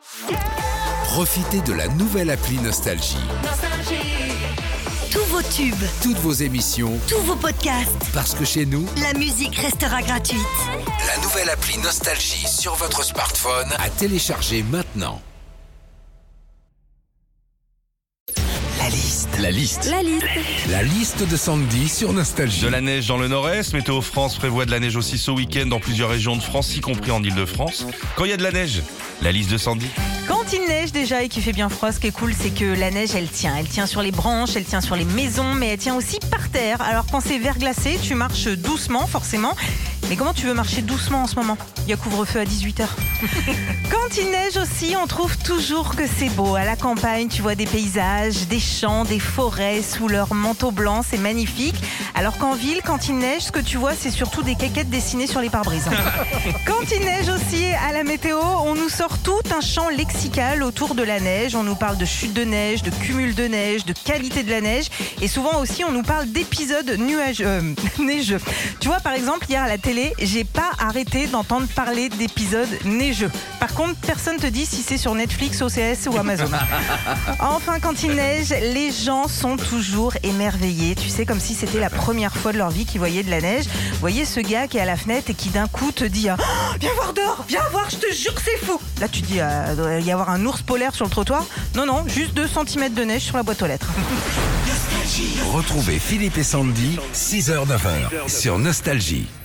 Profitez de la nouvelle appli Nostalgie. Tous vos tubes, Toutes vos émissions, tous vos podcasts, parce que chez nous, la musique restera gratuite. la nouvelle appli Nostalgie sur votre smartphone à télécharger maintenant. La liste. La liste. La liste de Sandy sur Nostalgie. De la neige dans le nord-est, Météo France prévoit de la neige aussi ce week-end dans plusieurs régions de France, y compris en Ile-de-France. Quand il y a de la neige, la liste de Sandy. Quand il neige déjà et qu'il fait bien froid, ce qui est cool, c'est que la neige, elle tient. Elle tient sur les branches, elle tient sur les maisons, mais elle tient aussi par terre. Alors quand c'est verglacé, tu marches doucement, forcément. Mais comment tu veux marcher doucement en ce moment ? Il y a couvre-feu à 18h. Quand il neige aussi, on trouve toujours que c'est beau. À la campagne, tu vois des paysages, des champs, des forêts sous leur manteau blanc, c'est magnifique. Alors qu'en ville, quand il neige, ce que tu vois, c'est surtout des caquettes dessinées sur les pare-brises. Quand il neige aussi, à la météo, on nous sort tout un champ lexical autour de la neige. On nous parle de chute de neige, de cumul de neige, de qualité de la neige. Et souvent aussi, on nous parle d'épisodes neigeux. Tu vois, par exemple, hier à la télé, j'ai pas arrêté d'entendre parler d'épisodes neigeux. Par contre, personne te dit si c'est sur Netflix, OCS ou Amazon. Enfin, quand il neige, les gens sont toujours émerveillés. Tu sais, comme si c'était la première fois de leur vie qu'ils voyaient de la neige. Vous voyez ce gars qui est à la fenêtre et qui d'un coup te dit « Oh, viens voir dehors, viens voir, je te jure que c'est fou !» Là, tu te dis « doit y avoir un ours polaire sur le trottoir ?» Non, juste 2 cm de neige sur la boîte aux lettres. Retrouvez Philippe et Sandy, 6h-9h sur Nostalgie.